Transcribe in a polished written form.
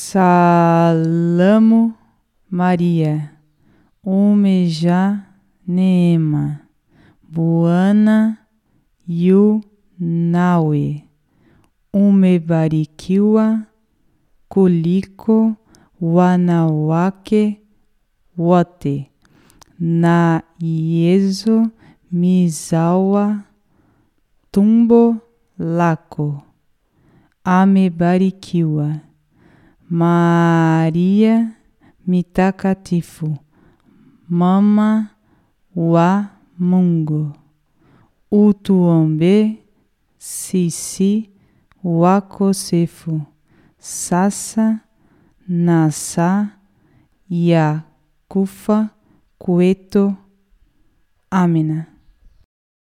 Salamu Maria, Umeja Neema, Bwana yu nawe, umebarikiwa kuliko wanawake wote, na Yesu mzao tumbo lako amebarikiwa. Maria Mtakatifu, mama wa Mungu, utuombee sisi wakosefu, sasa na saa ya kufa kwetu. Amina.